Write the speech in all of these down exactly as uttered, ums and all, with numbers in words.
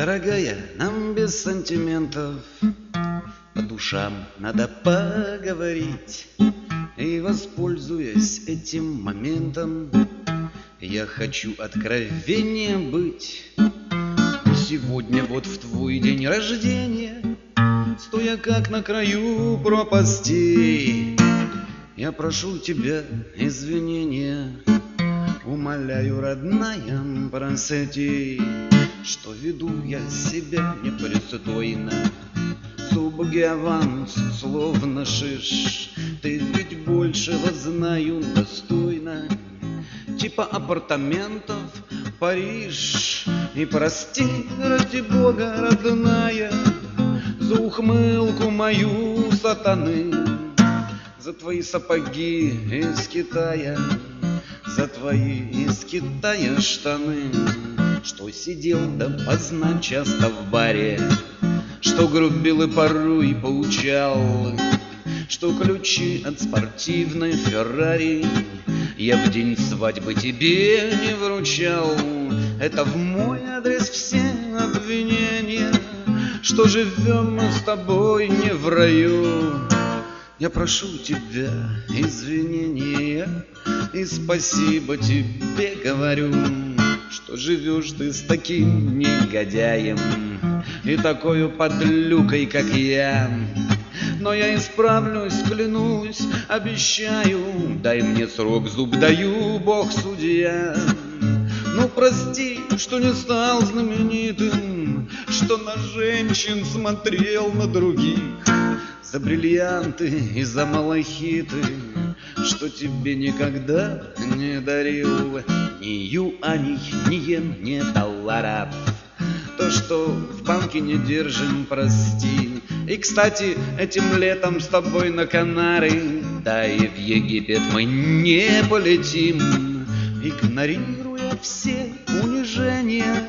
Дорогая, нам без сантиментов по душам надо поговорить. И, воспользуясь этим моментом, я хочу откровеннее быть. Сегодня вот в твой день рождения, стоя как на краю пропасти, я прошу тебя извинения, умоляю, родная, прости, что веду я себя непристойно. Субги аванс, словно шиш, ты ведь большего знаю достойно. Типа апартаментов Париж. И прости, ради Бога, родная, за ухмылку мою сатаны, за твои сапоги из Китая, за твои из Китая штаны, что сидел допоздна часто в баре, что грубил и порой поучал, что ключи от спортивной Феррари я в день свадьбы тебе не вручал. Это в мой адрес все обвинения, что живем мы с тобой не в раю. Я прошу тебя извинения и спасибо тебе говорю, что живешь ты с таким негодяем и такою подлюкой, как я. Но я исправлюсь, клянусь, обещаю, дай мне срок, зуб даю, Бог судья. Ну прости, что не стал знаменитым, что на женщин смотрел на других, за бриллианты и за малахиты, что тебе никогда не дарил ни юаней, ни йен, ни долларов. То, что в банке не держим, прости. И, кстати, этим летом с тобой на Канары, да и в Египет мы не полетим, игнорируя все унижения,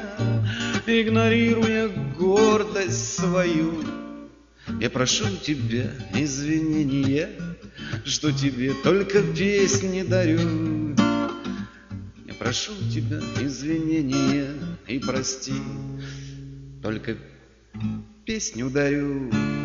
игнорируя гордость свою. Я прошу тебя извинения, что тебе только песни дарю. Я прошу тебя извинения и прости, только песню дарю.